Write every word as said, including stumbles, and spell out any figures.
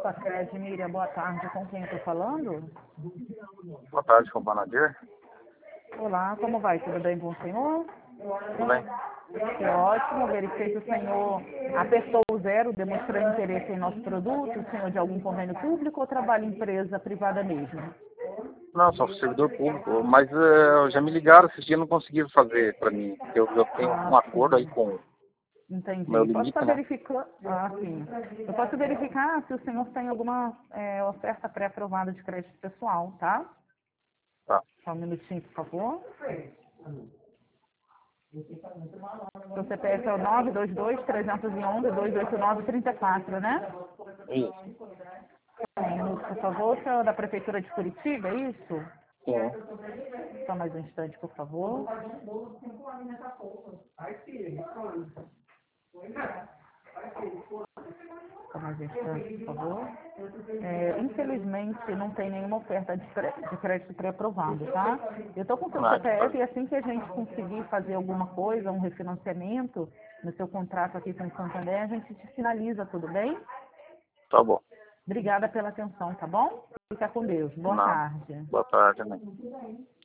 Pacred, Miriam, boa tarde. Com quem eu tô falando? Boa tarde, com o Banadir. Olá, como vai? Tudo bem com o senhor? Tudo bem? Que ótimo. Verifiquei que o senhor apertou o zero, demonstrando interesse em nosso produto. O senhor de algum convênio público ou trabalha em empresa privada mesmo? Não, sou servidor público, mas uh, já me ligaram esses dias, não conseguiram fazer para mim. Eu, eu tenho um Ah, acordo aí sim. com o meu Entendi. Posso limite, estar né? verificando? Ah, sim. Eu posso verificar se o senhor tem alguma é, oferta pré-aprovada de crédito pessoal, tá? Tá. Só um minutinho, por favor. Seu C P F é o nove dois dois, três um um, dois oito nove, três quatro, né? Isso. Um minuto, por favor. Senhor é da Prefeitura de Curitiba, é isso? Sim. Só mais um instante, por favor. Só mais um instante, por favor. É, infelizmente, não tem nenhuma oferta de, pré- de crédito pré-aprovado, tá? Eu estou com o seu Ah, de C P F fazer. e assim que a gente conseguir fazer alguma coisa, um refinanciamento no seu contrato aqui com o Santander, a gente te finaliza, tudo bem? Tá bom. Obrigada pela atenção, tá bom? Fica com Deus. Boa Não. tarde. Boa tarde, né?